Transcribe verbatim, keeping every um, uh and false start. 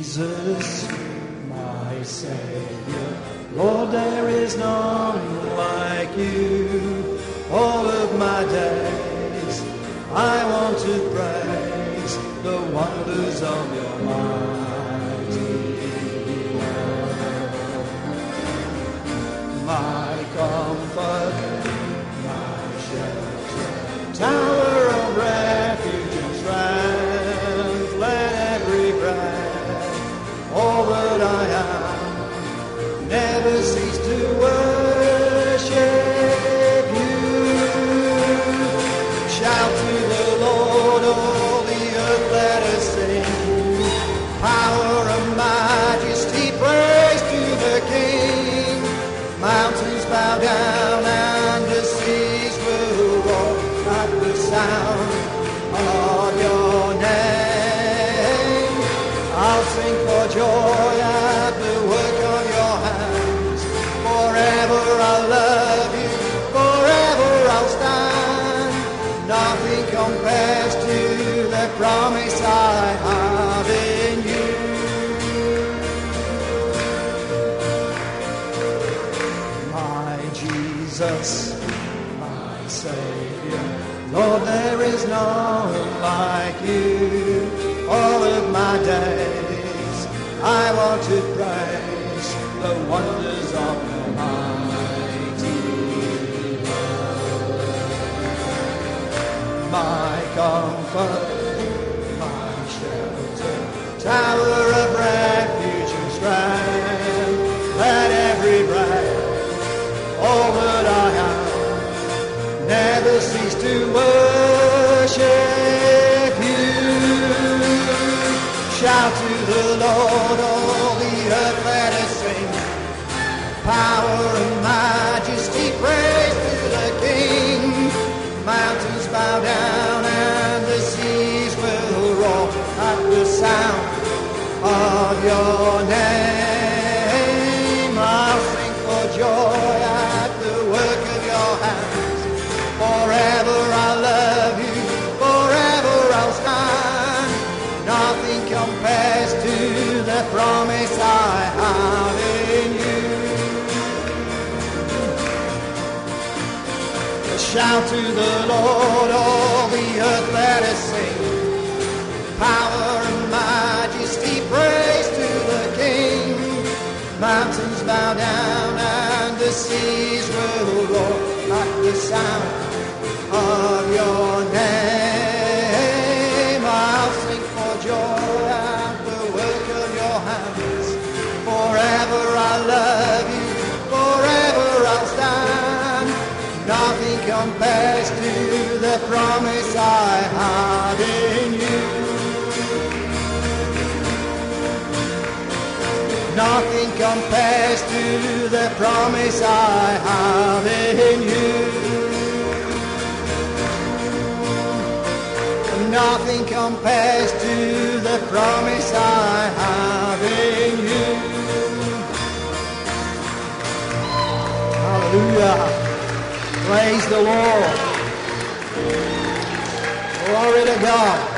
Jesus, my Savior. Lord, there is none like you. All of my days I want to praise the wonders of your mighty love. My comfort, my shelter, tower of refuge and strength, let every breath, all that I am, never cease to worship you. Shout to the Lord, all the earth, let us sing. Power and majesty, praise to the King. Mountains bow down and the seas will roar at the sound of your name. I'll sing for joy at the work of your hands. Forever I'll love you, forever I'll stand. Nothing compares to the promise I have in you. My Jesus, my Savior, Lord, there is none like you. All of my days I want to praise the wonders of your mighty love. My comfort, my shelter, tower of refuge and strength, let every breath, all that I am, never cease to worship you. Shout to the Lord, all the earth, let us sing. Power and majesty, praise to the King. Mountains bow down and the seas will roar at the sound of your name. I'll sing for joy at the work of your hands. Forever I'll love you, forever I'll stand. Nothing compares to the promise I have in you. Shout to the Lord, all the earth, let us sing. Power and majesty, praise to the King. Mountains bow down and the seas will roar at the sound of your name. I'll sing for joy at the work of your hands. Forever I'll love you, forever I'll stand. Nothing compares to the promise I have in you. Nothing compares to the promise I have in you. Nothing compares to the promise I have in you. Hallelujah. Praise the Lord. Glory to God.